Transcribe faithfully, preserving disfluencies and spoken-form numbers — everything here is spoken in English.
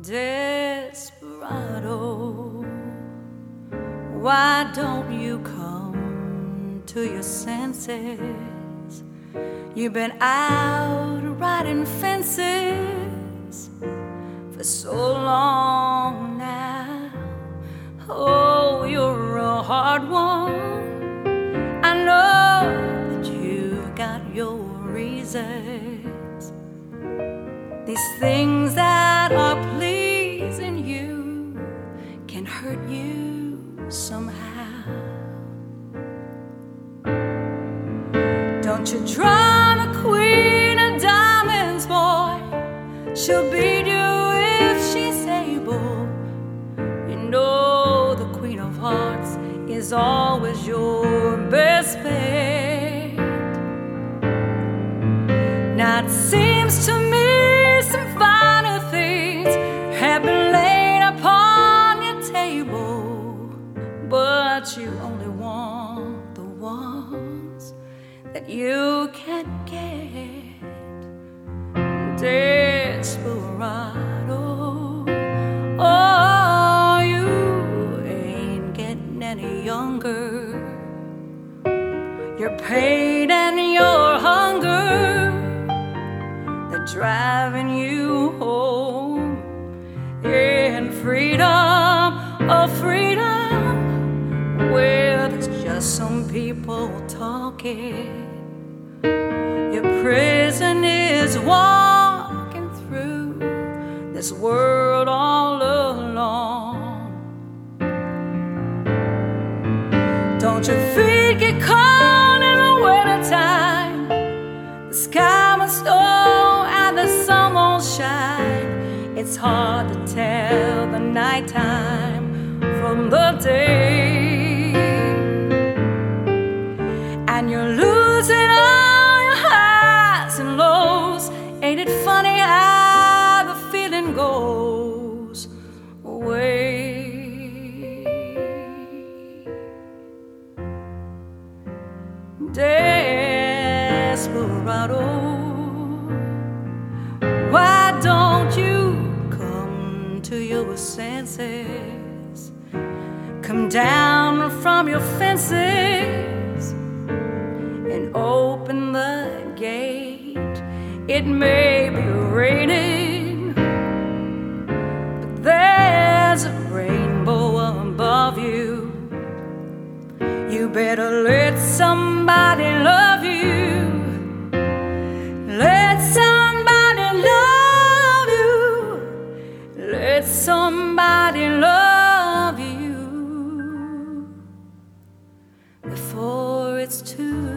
Desperado, why don't you come to your senses? You've been out riding fences for so long now. Oh, you're a hard one. I know that you've got your reasons. These things that are pleasing you can hurt you somehow. Don't you draw the queen of diamonds, boy. She'll beat you if she's able. You know the queen of hearts is always your best bet. Now it seems to me some finer things have been laid upon your table, but you only want the ones that you can't get. Desperado, oh, you ain't getting any younger. Your pain and your hunger, they're driving you home. And freedom, oh freedom, well, it's just some people talking. Your prison is walking through this world all alone. Don't your feet get cold in the wintertime? The sky must snow and the sun won't shine. It's hard to tell the nighttime from the day, and you're losing all your highs and lows. Ain't it funny how the feeling goes away? Desperado, why don't you come to your senses? Come down from your fences and open the gate. It may be raining, but there's a rainbow above you. You better let somebody love you. Let somebody love you. Let somebody love you before it's too